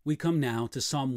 We come now to Psalm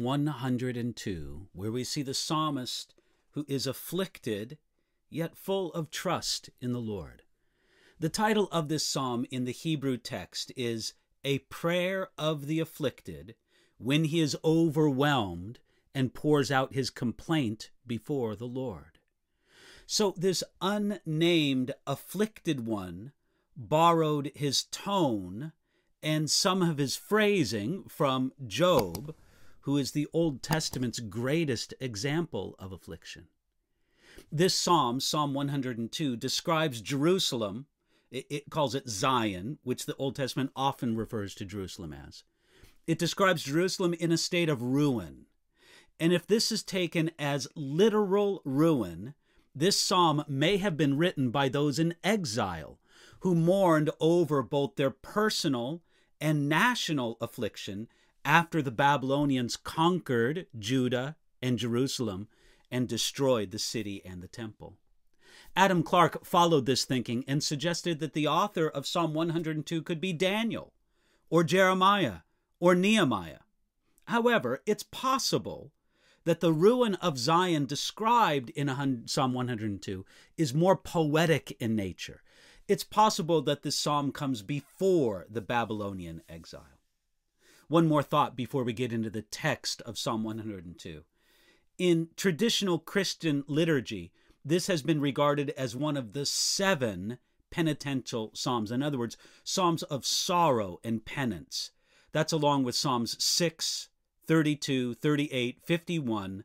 102, where we see the psalmist who is afflicted, yet full of trust in the Lord. The title of this psalm in the Hebrew text is A Prayer of the Afflicted when he is overwhelmed and pours out his complaint before the Lord. So this unnamed afflicted one borrowed his tone and some of his phrasing from Job, who is the Old Testament's greatest example of affliction. This psalm, Psalm 102, describes Jerusalem. It calls it Zion, which the Old Testament often refers to Jerusalem as. It describes Jerusalem in a state of ruin. And if this is taken as literal ruin, this psalm may have been written by those in exile who mourned over both their personal and national affliction after the Babylonians conquered Judah and Jerusalem and destroyed the city and the temple. Adam Clarke followed this thinking and suggested that the author of Psalm 102 could be Daniel or Jeremiah or Nehemiah. However, it's possible that the ruin of Zion described in Psalm 102 is more poetic in nature. It's possible that this psalm comes before the Babylonian exile. One more thought before we get into the text of Psalm 102. In traditional Christian liturgy, this has been regarded as one of the 7 penitential psalms. In other words, psalms of sorrow and penance. That's along with Psalms 6, 32, 38, 51,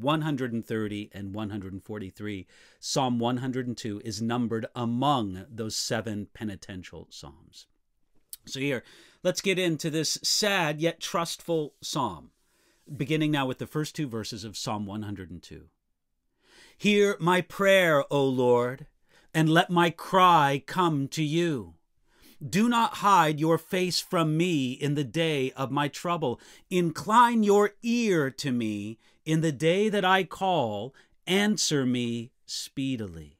130, and 143. Psalm 102 is numbered among those 7 penitential psalms. So here, let's get into this sad yet trustful psalm, beginning now with the first 2 verses of Psalm 102. Hear my prayer, O Lord, and let my cry come to you. Do not hide your face from me in the day of my trouble. Incline your ear to me in the day that I call. Answer me speedily.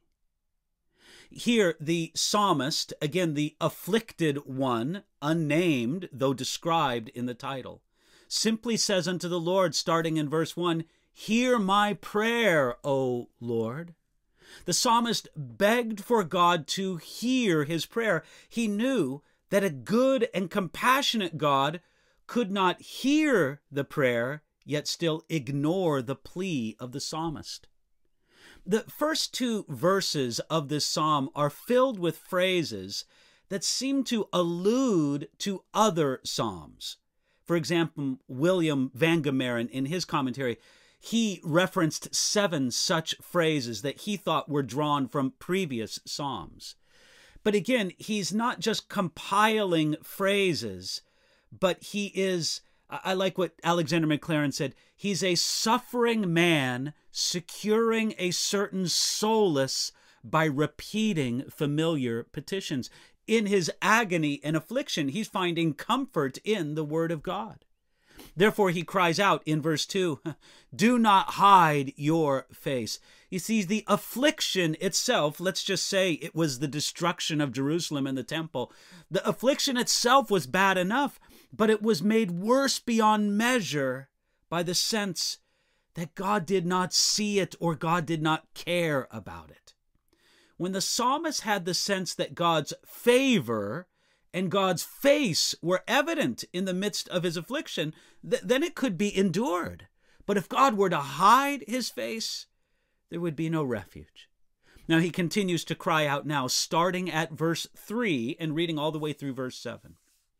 Here, the psalmist, again, the afflicted one, unnamed, though described in the title, simply says unto the Lord, starting in verse 1, Hear my prayer, O Lord. The psalmist begged for God to hear his prayer. He knew that a good and compassionate God could not hear the prayer, yet still ignore the plea of the psalmist. The first 2 verses of this psalm are filled with phrases that seem to allude to other psalms. For example, William Vangemeren, in his commentary, he referenced 7 such phrases that he thought were drawn from previous psalms. But again, he's not just compiling phrases, but he is, I like what Alexander Maclaren said, he's a suffering man securing a certain solace by repeating familiar petitions. In his agony and affliction, he's finding comfort in the Word of God. Therefore, he cries out in verse 2, Do not hide your face. You see, the affliction itself, let's just say it was the destruction of Jerusalem and the temple. The affliction itself was bad enough, but it was made worse beyond measure by the sense that God did not see it or God did not care about it. When the psalmist had the sense that God's favor and God's face were evident in the midst of his affliction, then it could be endured. But if God were to hide his face, there would be no refuge. Now he continues to cry out now, starting at verse 3 and reading all the way through verse 7.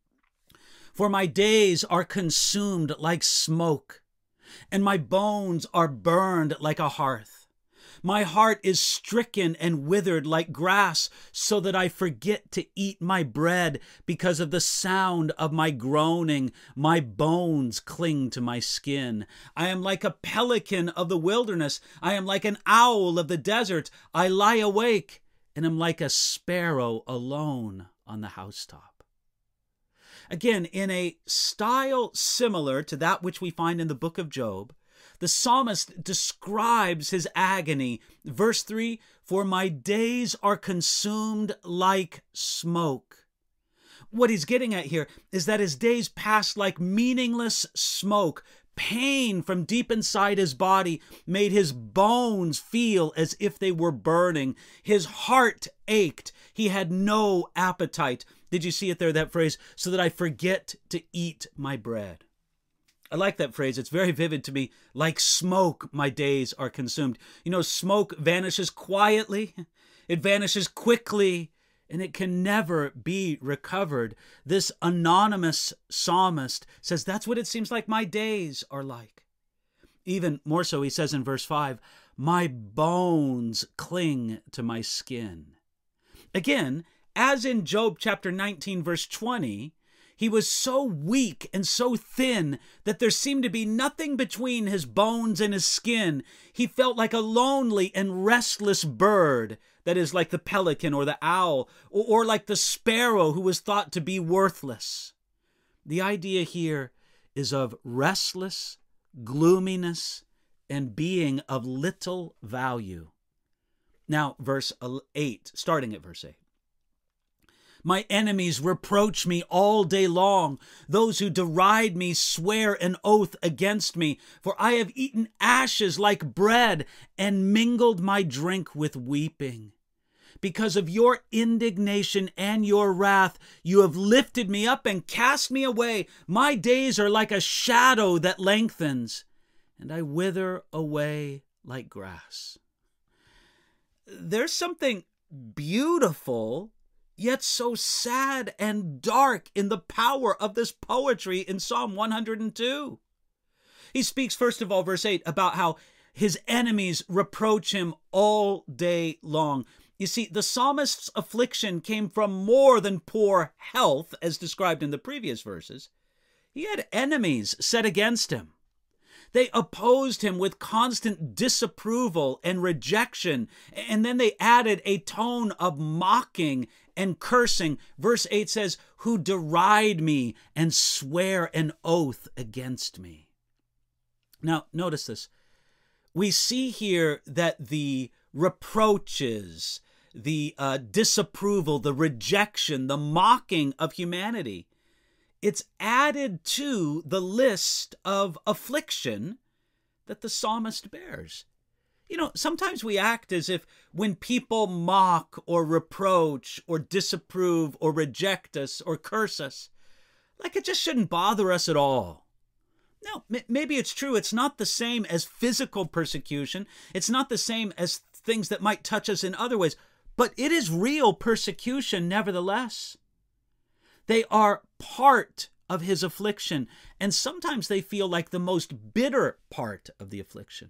For my days are consumed like smoke, and my bones are burned like a hearth. My heart is stricken and withered like grass, so that I forget to eat my bread because of the sound of my groaning. My bones cling to my skin. I am like a pelican of the wilderness. I am like an owl of the desert. I lie awake and am like a sparrow alone on the housetop. Again, in a style similar to that which we find in the book of Job, the psalmist describes his agony. Verse 3, For my days are consumed like smoke. What he's getting at here is that his days passed like meaningless smoke. Pain from deep inside his body made his bones feel as if they were burning. His heart ached. He had no appetite. Did you see it there, that phrase? So that I forget to eat my bread. I like that phrase. It's very vivid to me. Like smoke, my days are consumed. You know, smoke vanishes quietly. It vanishes quickly, and it can never be recovered. This anonymous psalmist says, that's what it seems like my days are like. Even more so, he says in verse 5, my bones cling to my skin. Again, as in Job chapter 19, verse 20, he was so weak and so thin that there seemed to be nothing between his bones and his skin. He felt like a lonely and restless bird, that is, like the pelican or the owl, or like the sparrow who was thought to be worthless. The idea here is of restless gloominess and being of little value. Now, verse 8, starting at verse 8. My enemies reproach me all day long. Those who deride me swear an oath against me. For I have eaten ashes like bread and mingled my drink with weeping. Because of your indignation and your wrath, you have lifted me up and cast me away. My days are like a shadow that lengthens, and I wither away like grass. There's something beautiful yet so sad and dark in the power of this poetry in Psalm 102. He speaks, first of all, verse 8, about how his enemies reproach him all day long. You see, the psalmist's affliction came from more than poor health, as described in the previous verses. He had enemies set against him. They opposed him with constant disapproval and rejection, and then they added a tone of mocking and cursing. Verse 8 says, who deride me and swear an oath against me. Now, notice this. We see here that the reproaches, the disapproval, the rejection, the mocking of humanity, it's added to the list of affliction that the psalmist bears. You know, sometimes we act as if when people mock or reproach or disapprove or reject us or curse us, like it just shouldn't bother us at all. No, maybe it's true. It's not the same as physical persecution. It's not the same as things that might touch us in other ways, but it is real persecution nevertheless. They are part of his affliction, and sometimes they feel like the most bitter part of the affliction.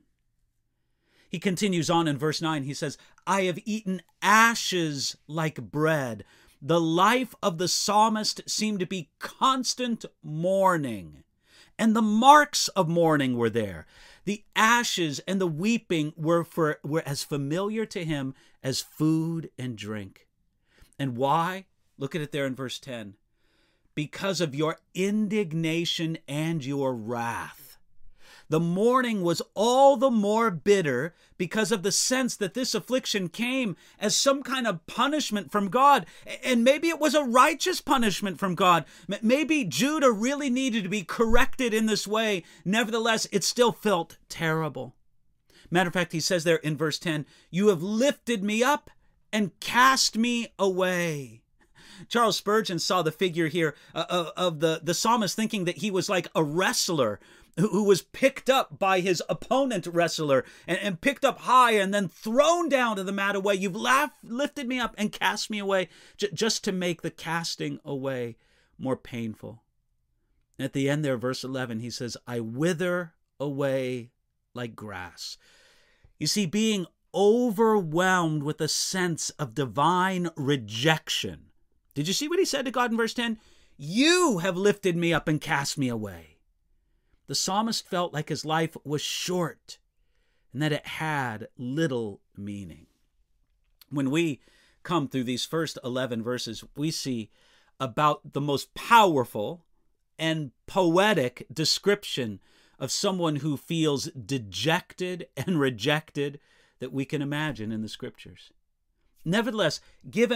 He continues on in verse 9. He says, I have eaten ashes like bread. The life of the psalmist seemed to be constant mourning, and the marks of mourning were there. The ashes and the weeping were as familiar to him as food and drink. And why? Look at it there in verse 10. Because of your indignation and your wrath. The mourning was all the more bitter because of the sense that this affliction came as some kind of punishment from God. And maybe it was a righteous punishment from God. Maybe Judah really needed to be corrected in this way. Nevertheless, it still felt terrible. Matter of fact, he says there in verse 10, you have lifted me up and cast me away. Charles Spurgeon saw the figure here of the psalmist thinking that he was like a wrestler who was picked up by his opponent wrestler and picked up high and then thrown down to the mat away. You've lifted me up and cast me away, just to make the casting away more painful. At the end there, verse 11, he says, I wither away like grass. You see, being overwhelmed with a sense of divine rejection. Did you see what he said to God in verse 10? You have lifted me up and cast me away. The psalmist felt like his life was short and that it had little meaning. When we come through these first 11 verses, we see about the most powerful and poetic description of someone who feels dejected and rejected that we can imagine in the scriptures. Nevertheless, given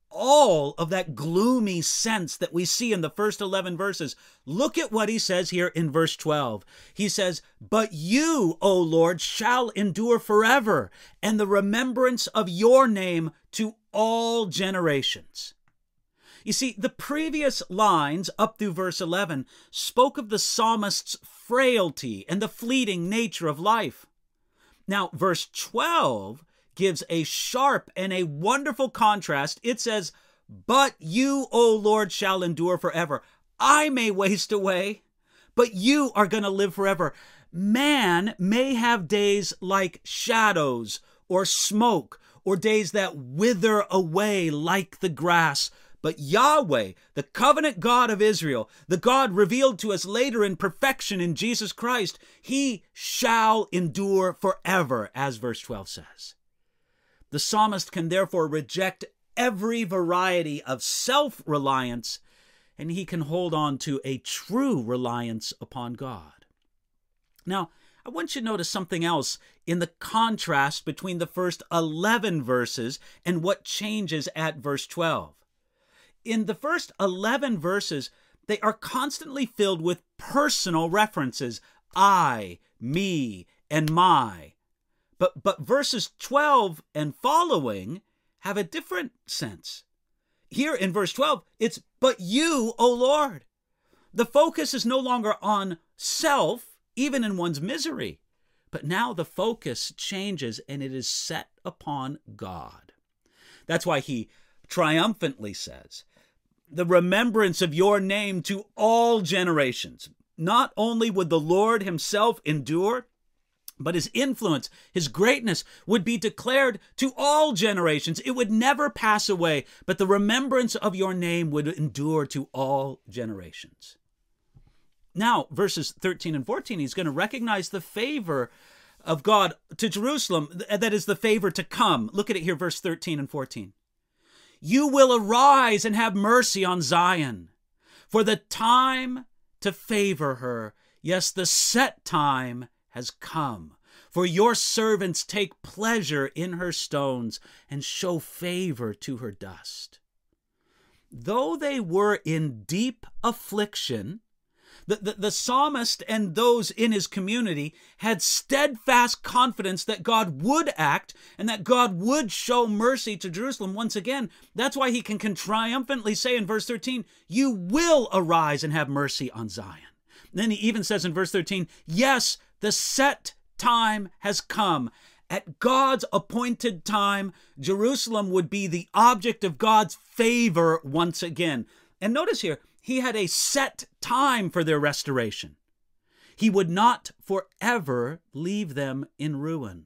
all of that gloomy sense that we see in the first 11 verses, look at what he says here in verse 12. He says, "But you, O Lord, shall endure forever, and the remembrance of your name to all generations." You see, the previous lines up through verse 11 spoke of the psalmist's frailty and the fleeting nature of life. Now, verse 12 gives a sharp and a wonderful contrast. It says, "But you, O Lord, shall endure forever." I may waste away, but you are going to live forever. Man may have days like shadows or smoke, or days that wither away like the grass. But Yahweh, the covenant God of Israel, the God revealed to us later in perfection in Jesus Christ, he shall endure forever, as verse 12 says. The psalmist can therefore reject every variety of self-reliance, and he can hold on to a true reliance upon God. Now, I want you to notice something else in the contrast between the first 11 verses and what changes at verse 12. In the first 11 verses, they are constantly filled with personal references, I, me, and my. But verses 12 and following have a different sense. Here in verse 12, it's, "But you, O Lord." The focus is no longer on self, even in one's misery, but now the focus changes and it is set upon God. That's why he triumphantly says, "The remembrance of your name to all generations." Not only would the Lord himself endure, but his influence, his greatness would be declared to all generations. It would never pass away, but the remembrance of your name would endure to all generations. Now, verses 13 and 14, he's going to recognize the favor of God to Jerusalem. That is the favor to come. Look at it here, verse 13 and 14. "You will arise and have mercy on Zion, for the time to favor her, yes, the set time has come. For your servants take pleasure in her stones and show favor to her dust." Though they were in deep affliction, the psalmist and those in his community had steadfast confidence that God would act and that God would show mercy to Jerusalem once again. That's why he can triumphantly say in verse 13, "You will arise and have mercy on Zion." And then he even says in verse 13, "Yes, the set time has come." At God's appointed time, Jerusalem would be the object of God's favor once again. And notice here, he had a set time for their restoration. He would not forever leave them in ruin.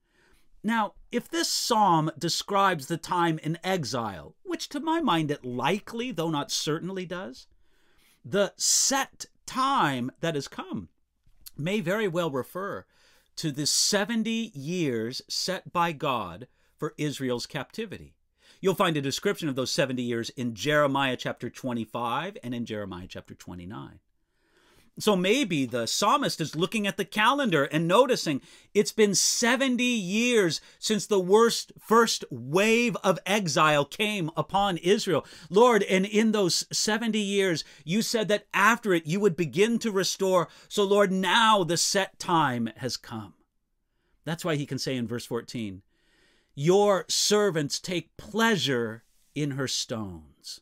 Now, if this psalm describes the time in exile, which to my mind it likely, though not certainly does, the set time that has come may very well refer to the 70 years set by God for Israel's captivity. You'll find a description of those 70 years in Jeremiah chapter 25 and in Jeremiah chapter 29. So maybe the psalmist is looking at the calendar and noticing it's been 70 years since the first wave of exile came upon Israel. Lord, and in those 70 years, you said that after it you would begin to restore. So Lord, now the set time has come. That's why he can say in verse 14, "Your servants take pleasure in her stones."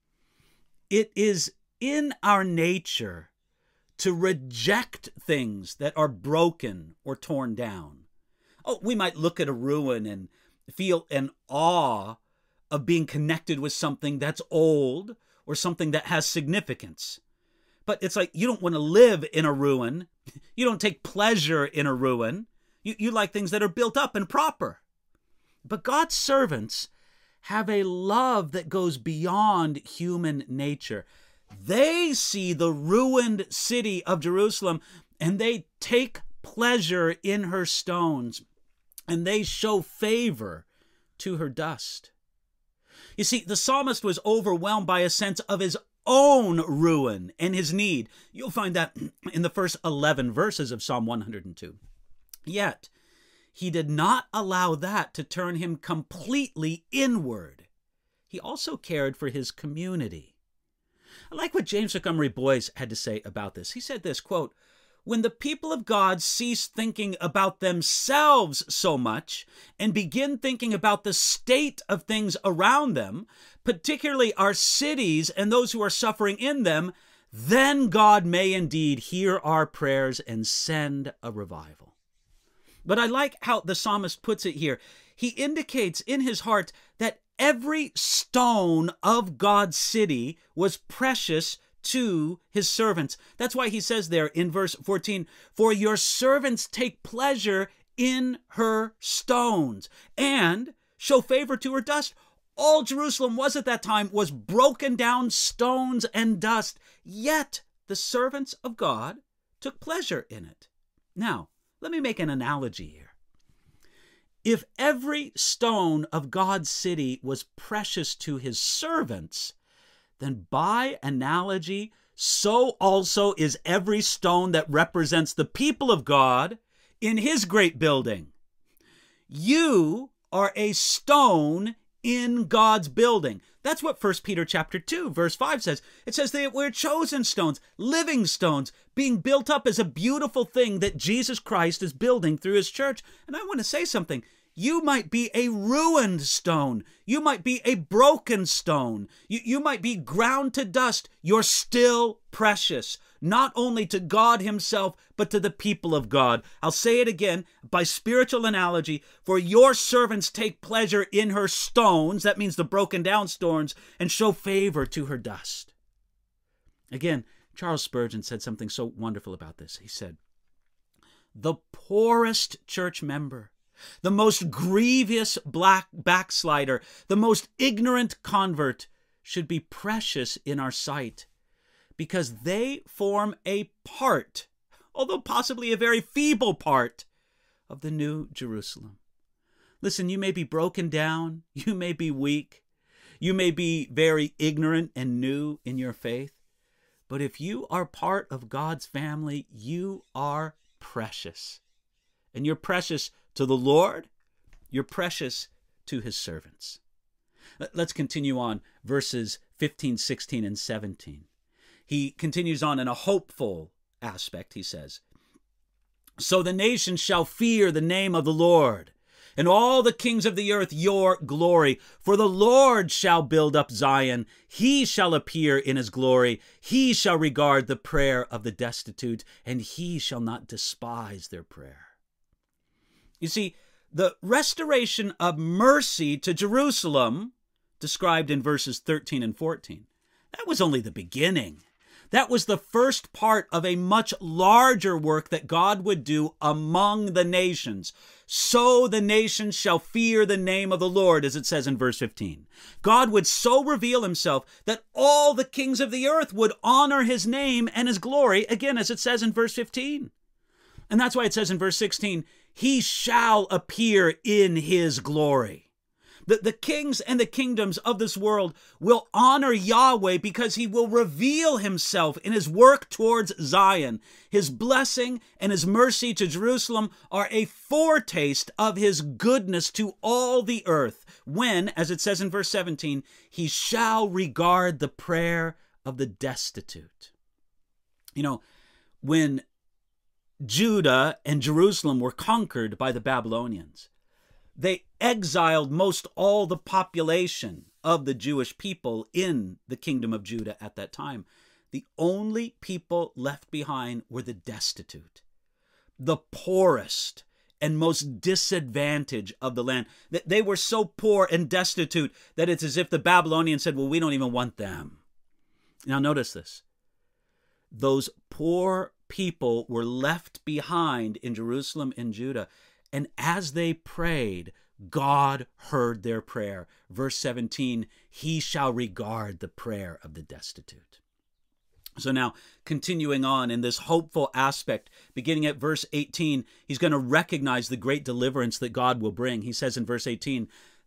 It is in our nature to reject things that are broken or torn down. Oh, we might look at a ruin and feel an awe of being connected with something that's old or something that has significance. But it's like you don't want to live in a ruin. You don't take pleasure in a ruin. You like things that are built up and proper. But God's servants have a love that goes beyond human nature. They see the ruined city of Jerusalem and they take pleasure in her stones and they show favor to her dust. You see, the psalmist was overwhelmed by a sense of his own ruin and his need. You'll find that in the first 11 verses of Psalm 102. Yet, he did not allow that to turn him completely inward. he also cared for his community. I like what James Montgomery Boyce had to say about this. He said this, quote, "When the people of God cease thinking about themselves so much and begin thinking about the state of things around them, particularly our cities and those who are suffering in them, then God may indeed hear our prayers and send a revival." But I like how the psalmist puts it here. He indicates in his heart that every stone of God's city was precious to his servants. That's why he says there in verse 14, "For your servants take pleasure in her stones and show favor to her dust." All Jerusalem was at that time was broken down stones and dust, yet the servants of God took pleasure in it. Now, let me make an analogy here. If every stone of God's city was precious to his servants, then by analogy, so also is every stone that represents the people of God in his great building. You are a stone in God's building. That's what 1 Peter chapter 2, verse 5 says. It says that we're chosen stones, living stones, being built up as a beautiful thing that Jesus Christ is building through his church. And I want to say something. You might be a ruined stone. You might be a broken stone. You might be ground to dust. You're still precious, not only to God himself, but to the people of God. I'll say it again by spiritual analogy. For your servants take pleasure in her stones, that means the broken down stones, and show favor to her dust. Again, Charles Spurgeon said something so wonderful about this. He said, "The poorest church member, the most grievous backslider, the most ignorant convert should be precious in our sight, because they form a part, although possibly a very feeble part, of the New Jerusalem." Listen, you may be broken down, you may be weak, you may be very ignorant and new in your faith, but if you are part of God's family, you are precious. And you're precious to the Lord, you're precious to his servants. Let's continue on verses 15, 16, and 17. He continues on in a hopeful aspect. He says, "So the nations shall fear the name of the Lord, and all the kings of the earth your glory. For the Lord shall build up Zion. He shall appear in his glory. He shall regard the prayer of the destitute, and he shall not despise their prayer." You see, the restoration of mercy to Jerusalem, described in verses 13 and 14, that was only the beginning. That was the first part of a much larger work that God would do among the nations. "So the nations shall fear the name of the Lord," as it says in verse 15. God would so reveal himself that all the kings of the earth would honor his name and his glory, again, as it says in verse 15. And that's why it says in verse 16, "He shall appear in his glory." The kings and the kingdoms of this world will honor Yahweh because he will reveal himself in his work towards Zion. His blessing and his mercy to Jerusalem are a foretaste of his goodness to all the earth when, as it says in verse 17, he shall regard the prayer of the destitute. You know, when Judah and Jerusalem were conquered by the Babylonians, they exiled most all the population of the Jewish people in the kingdom of Judah at that time. The only people left behind were the destitute, the poorest and most disadvantaged of the land. They were so poor and destitute that it's as if the Babylonians said, "Well, we don't even want them." Now notice this. Those poor people were left behind in Jerusalem and Judah. And as they prayed, God heard their prayer. Verse 17, "He shall regard the prayer of the destitute." So now, continuing on in this hopeful aspect, beginning at verse 18, he's going to recognize the great deliverance that God will bring. He says in verse 18,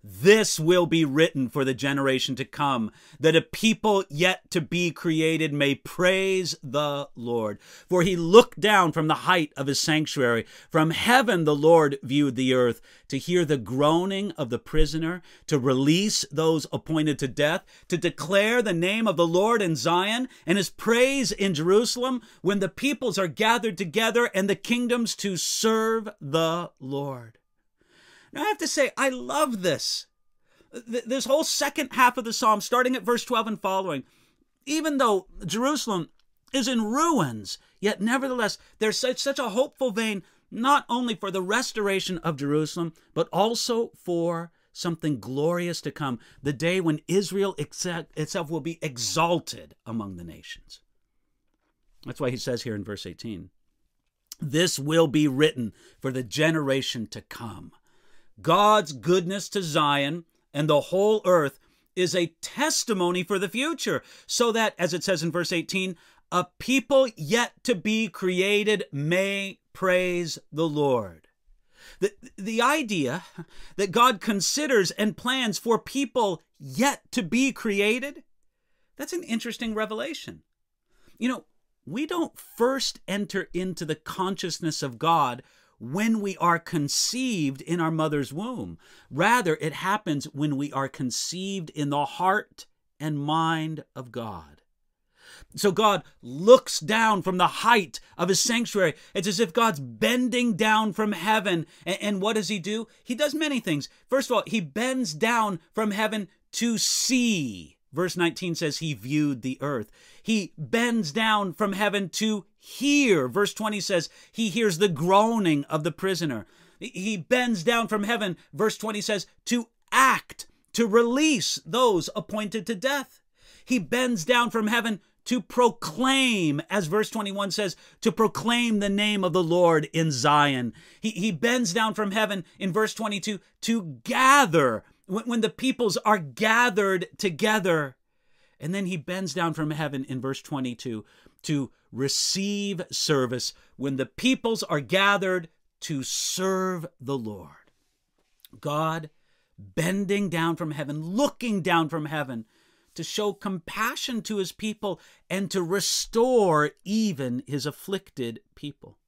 This will be written for the generation to come, that a people yet to be created may praise the Lord. For he looked down from the height of his sanctuary. From heaven the Lord viewed the earth, to hear the groaning of the prisoner, to release those appointed to death, to declare the name of the Lord in Zion, and his praise in Jerusalem, when the peoples are gathered together and the kingdoms to serve the Lord. Now, I have to say, I love this. This whole second half of the psalm, starting at verse 12 and following, even though Jerusalem is in ruins, yet nevertheless, there's such a hopeful vein, not only for the restoration of Jerusalem, but also for something glorious to come, the day when Israel itself will be exalted among the nations. That's why he says here in verse 18, this will be written for the generation to come. God's goodness to Zion and the whole earth is a testimony for the future, so that, as it says in verse 18, a people yet to be created may praise the Lord. The idea that God considers and plans for people yet to be created, that's an interesting revelation. You know, we don't first enter into the consciousness of God when we are conceived in our mother's womb. Rather, it happens when we are conceived in the heart and mind of God. So God looks down from the height of his sanctuary. It's as if God's bending down from heaven. And what does he do? He does many things. First of all, he bends down from heaven to see. Verse 19 says he viewed the earth. He bends down from heaven to hear. Verse 20 says he hears the groaning of the prisoner. He bends down from heaven, verse 20 says, to act, to release those appointed to death. He bends down from heaven to proclaim, as verse 21 says, to proclaim the name of the Lord in Zion. He bends down from heaven in verse 22 to gather, when the peoples are gathered together. And then he bends down from heaven in verse 22 to receive service when the peoples are gathered to serve the Lord. God bending down from heaven, looking down from heaven to show compassion to his people and to restore even his afflicted people.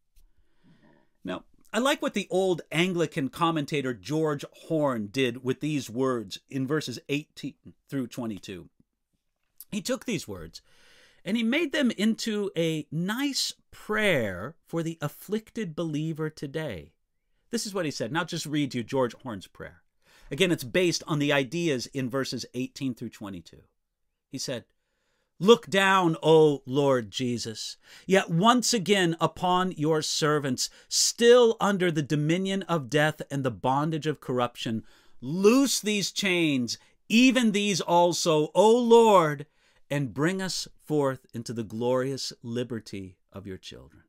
Now, I like what the old Anglican commentator George Horne did with these words in verses 18 through 22. He took these words and he made them into a nice prayer for the afflicted believer today. This is what he said. Now I'll just read you George Horne's prayer. Again, it's based on the ideas in verses 18 through 22. He said, "Look down, O Lord Jesus, yet once again upon your servants, still under the dominion of death and the bondage of corruption. Loose these chains, even these also, O Lord, and bring us forth into the glorious liberty of your children."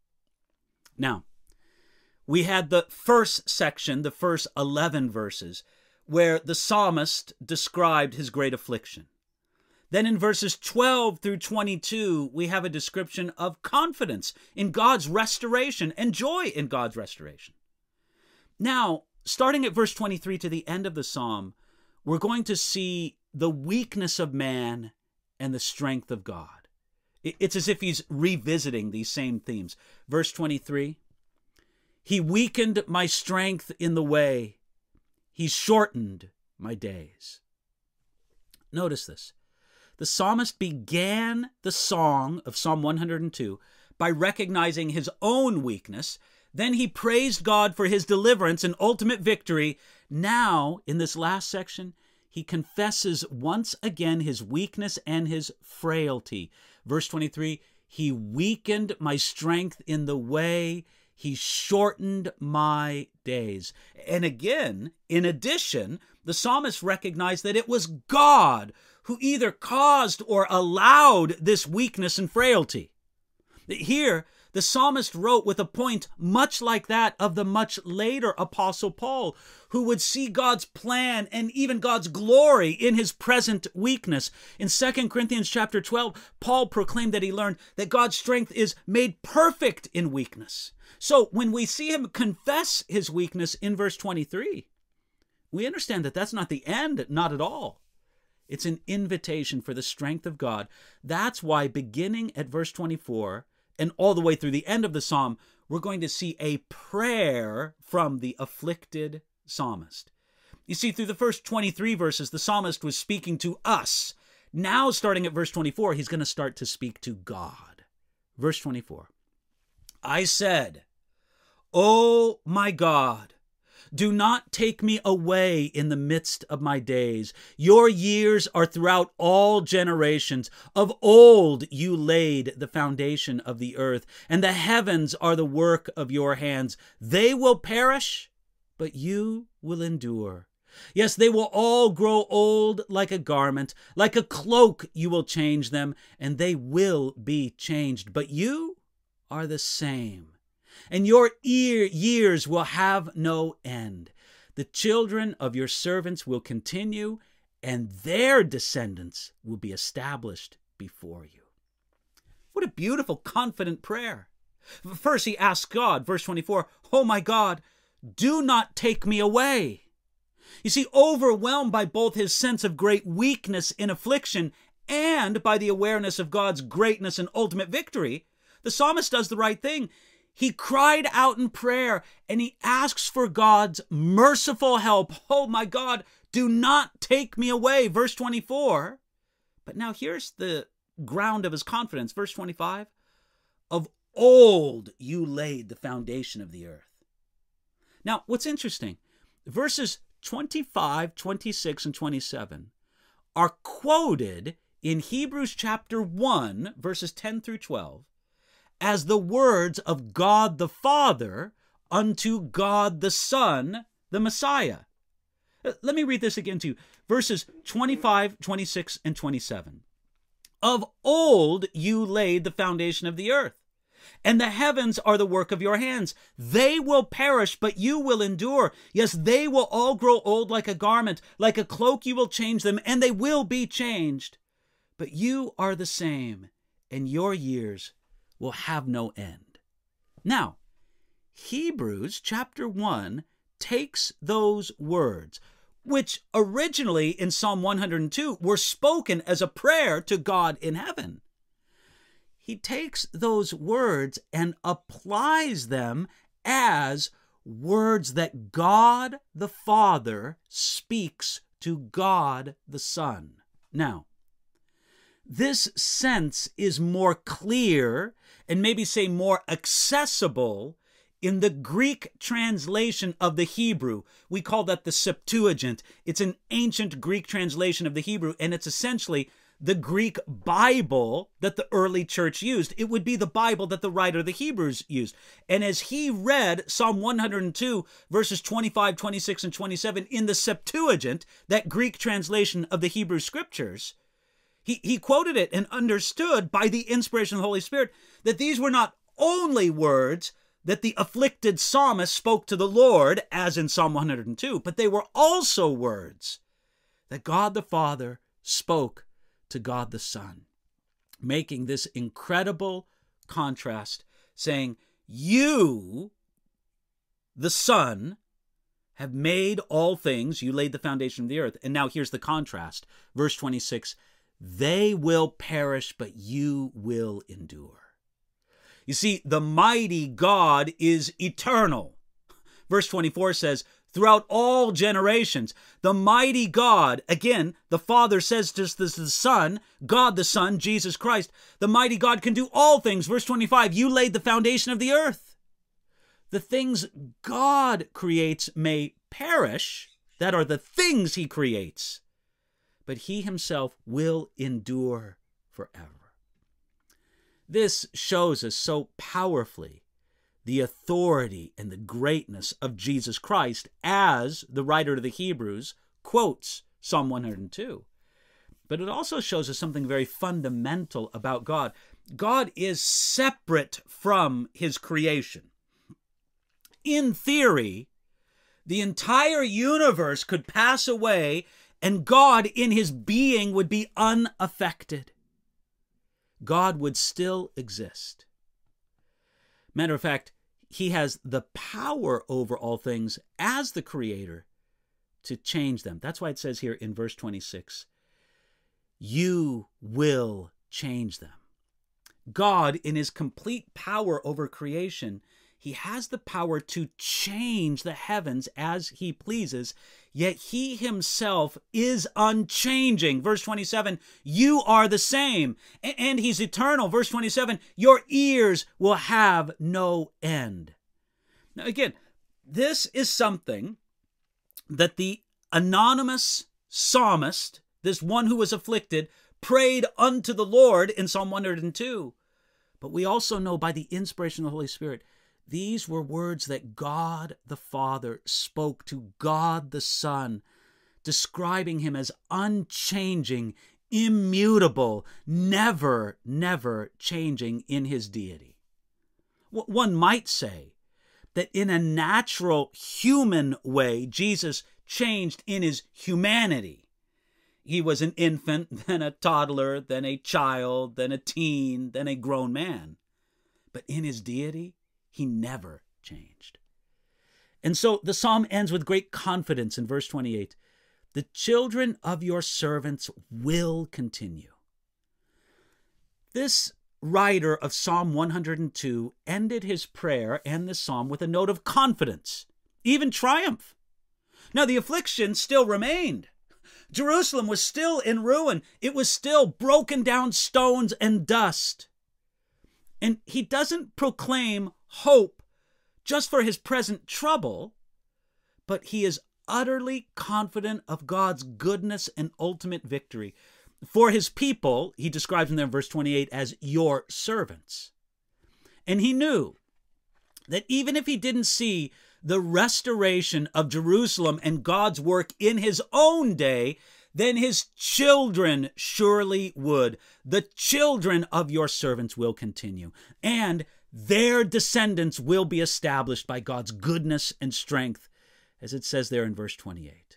Now, we had the first section, the first 11 verses, where the psalmist described his great affliction. Then in verses 12 through 22, we have a description of confidence in God's restoration and joy in God's restoration. Now, starting at verse 23 to the end of the psalm, we're going to see the weakness of man and the strength of God. It's as if he's revisiting these same themes. Verse 23, "He weakened my strength in the way. He shortened my days." Notice this. The psalmist began the song of Psalm 102 by recognizing his own weakness. Then he praised God for his deliverance and ultimate victory. Now, in this last section, he confesses once again his weakness and his frailty. Verse 23, "He weakened my strength in the way. He shortened my days." And again, in addition, the psalmist recognized that it was God who either caused or allowed this weakness and frailty. Here, the psalmist wrote with a point much like that of the much later Apostle Paul, who would see God's plan and even God's glory in his present weakness. In 2 Corinthians chapter 12, Paul proclaimed that he learned that God's strength is made perfect in weakness. So when we see him confess his weakness in verse 23, we understand that that's not the end, not at all. It's an invitation for the strength of God. That's why beginning at verse 24 and all the way through the end of the psalm, we're going to see a prayer from the afflicted psalmist. You see, through the first 23 verses, the psalmist was speaking to us. Now, starting at verse 24, he's going to start to speak to God. Verse 24, I said, "O my God, do not take me away in the midst of my days. Your years are throughout all generations. Of old you laid the foundation of the earth, and the heavens are the work of your hands. They will perish, but you will endure. Yes, they will all grow old like a garment. Like a cloak you will change them, and they will be changed. But you are the same, and your years will have no end. The children of your servants will continue, and their descendants will be established before you." What a beautiful, confident prayer. First, he asks God, verse 24, "Oh my God, do not take me away." You see, overwhelmed by both his sense of great weakness in affliction and by the awareness of God's greatness and ultimate victory, the psalmist does the right thing. He cried out in prayer, and he asks for God's merciful help. "Oh my God, do not take me away," verse 24. But now here's the ground of his confidence, verse 25. "Of old you laid the foundation of the earth." Now, what's interesting, verses 25, 26, and 27 are quoted in Hebrews chapter 1, verses 10 through 12, as the words of God the Father unto God the Son, the Messiah. Let me read this again to you. Verses 25, 26, and 27. "Of old you laid the foundation of the earth, and the heavens are the work of your hands. They will perish, but you will endure. Yes, they will all grow old like a garment. Like a cloak you will change them, and they will be changed. But you are the same, and your years will have no end." Now, Hebrews chapter 1 takes those words, which originally in Psalm 102 were spoken as a prayer to God in heaven. He takes those words and applies them as words that God the Father speaks to God the Son. Now, this sense is more clear and maybe say more accessible in the Greek translation of the Hebrew. We call that the Septuagint. It's an ancient Greek translation of the Hebrew, and it's essentially the Greek Bible that the early church used. It would be the Bible that the writer of the Hebrews used. And as he read Psalm 102, verses 25, 26, and 27 in the Septuagint, that Greek translation of the Hebrew Scriptures, he quoted it and understood by the inspiration of the Holy Spirit that these were not only words that the afflicted psalmist spoke to the Lord, as in Psalm 102, but they were also words that God the Father spoke to God the Son, making this incredible contrast, saying, "You, the Son, have made all things. You laid the foundation of the earth." And now here's the contrast. Verse 26, "They will perish, but you will endure." You see, the mighty God is eternal. Verse 24 says, "Throughout all generations." The mighty God, again, the Father says to the Son, God the Son, Jesus Christ, the mighty God can do all things. Verse 25, "You laid the foundation of the earth." The things God creates may perish, that are the things he creates, but he himself will endure forever. This shows us so powerfully the authority and the greatness of Jesus Christ as the writer of the Hebrews quotes Psalm 102. But it also shows us something very fundamental about God. God is separate from his creation. In theory, the entire universe could pass away and God in his being would be unaffected. God would still exist. Matter of fact, he has the power over all things as the creator to change them. That's why it says here in verse 26, you will change them. God, in his complete power over creation, he has the power to change the heavens as he pleases, yet he himself is unchanging. Verse 27, you are the same, and he's eternal. Verse 27, your ears will have no end. Now again, this is something that the anonymous psalmist, this one who was afflicted, prayed unto the Lord in Psalm 102. But we also know by the inspiration of the Holy Spirit, these were words that God the Father spoke to God the Son, describing him as unchanging, immutable, never changing in his deity. One might say that in a natural human way, Jesus changed in his humanity. He was an infant, then a toddler, then a child, then a teen, then a grown man. But in his deity, he never changed. And so the psalm ends with great confidence in verse 28. The children of your servants will continue. This writer of Psalm 102 ended his prayer and the psalm with a note of confidence, even triumph. Now the affliction still remained. Jerusalem was still in ruin. It was still broken down stones and dust. And he doesn't proclaim hope just for his present trouble, but he is utterly confident of God's goodness and ultimate victory. For his people, he describes them there in verse 28 as your servants. And he knew that even if he didn't see the restoration of Jerusalem and God's work in his own day, then his children surely would. The children of your servants will continue, and their descendants will be established by God's goodness and strength, as it says there in verse 28.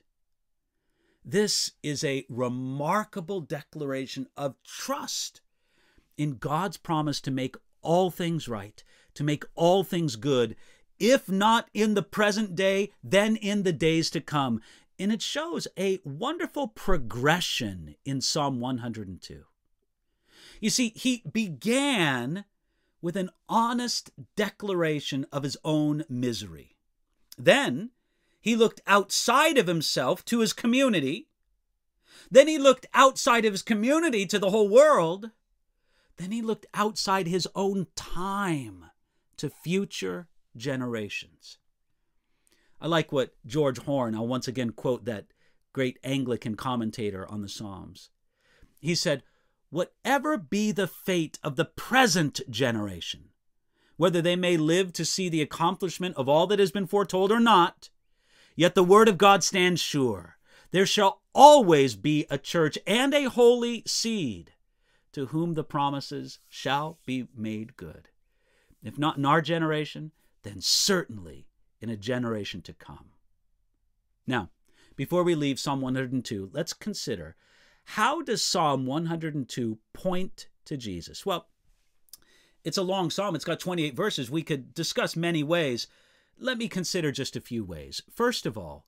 This is a remarkable declaration of trust in God's promise to make all things right, to make all things good, if not in the present day, then in the days to come. And it shows a wonderful progression in Psalm 102. You see, he began with an honest declaration of his own misery. Then he looked outside of himself to his community. Then he looked outside of his community to the whole world. Then he looked outside his own time to future generations. I like what George Horne, I'll once again quote that great Anglican commentator on the Psalms. He said, whatever be the fate of the present generation, whether they may live to see the accomplishment of all that has been foretold or not, yet the word of God stands sure. There shall always be a church and a holy seed to whom the promises shall be made good. If not in our generation, then certainly in a generation to come. Now, before we leave Psalm 102, let's consider, how does Psalm 102 point to Jesus? Well, it's a long psalm. It's got 28 verses. We could discuss many ways. Let me consider just a few ways. First of all,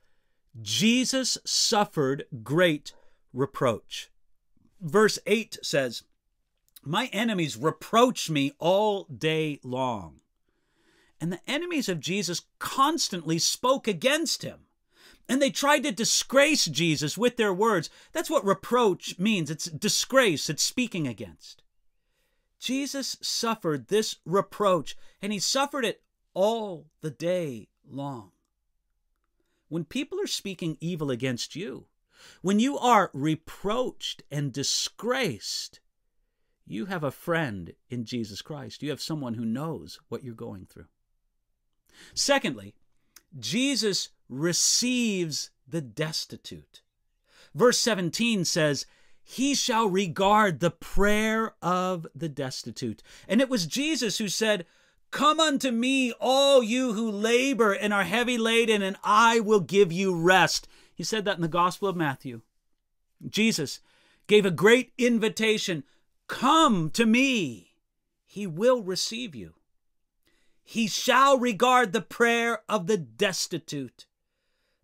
Jesus suffered great reproach. Verse 8 says, my enemies reproach me all day long. And the enemies of Jesus constantly spoke against him. And they tried to disgrace Jesus with their words. That's what reproach means. It's disgrace. It's speaking against. Jesus suffered this reproach, and he suffered it all the day long. When people are speaking evil against you, when you are reproached and disgraced, you have a friend in Jesus Christ. You have someone who knows what you're going through. Secondly, Jesus receives the destitute. Verse 17 says, he shall regard the prayer of the destitute. And it was Jesus who said, come unto me, all you who labor and are heavy laden, and I will give you rest. He said that in the Gospel of Matthew. Jesus gave a great invitation. Come to me. He will receive you. He shall regard the prayer of the destitute.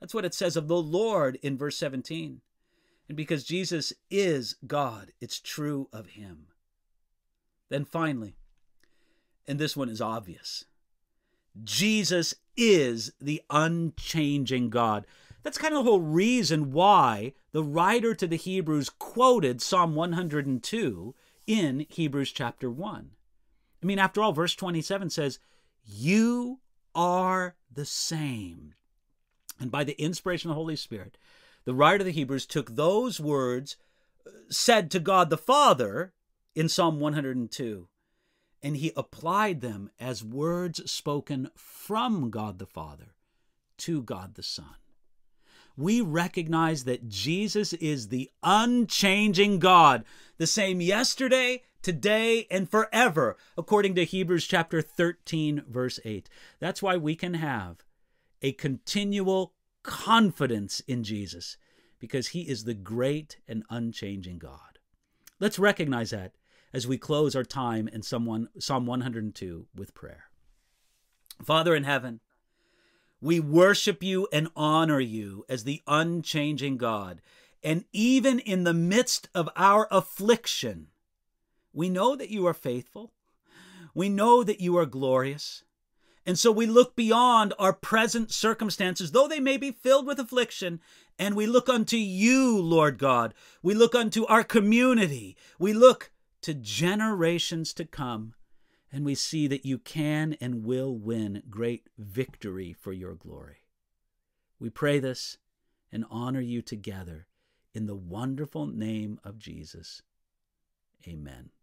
That's what it says of the Lord in verse 17. And because Jesus is God, it's true of him. Then finally, and this one is obvious, Jesus is the unchanging God. That's kind of the whole reason why the writer to the Hebrews quoted Psalm 102 in Hebrews chapter 1. I mean, after all, verse 27 says, "You are the same." And by the inspiration of the Holy Spirit, the writer of the Hebrews took those words said to God the Father in Psalm 102, and he applied them as words spoken from God the Father to God the Son. We recognize that Jesus is the unchanging God, the same yesterday, today, and forever, according to Hebrews chapter 13, verse 8. That's why we can have a continual confidence in Jesus, because he is the great and unchanging God. Let's recognize that as we close our time in Psalm 102 with prayer. Father in heaven, we worship you and honor you as the unchanging God. And even in the midst of our affliction, we know that you are faithful. We know that you are glorious. And so we look beyond our present circumstances, though they may be filled with affliction, and we look unto you, Lord God. We look unto our community. We look to generations to come, and we see that you can and will win great victory for your glory. We pray this and honor you together in the wonderful name of Jesus. Amen.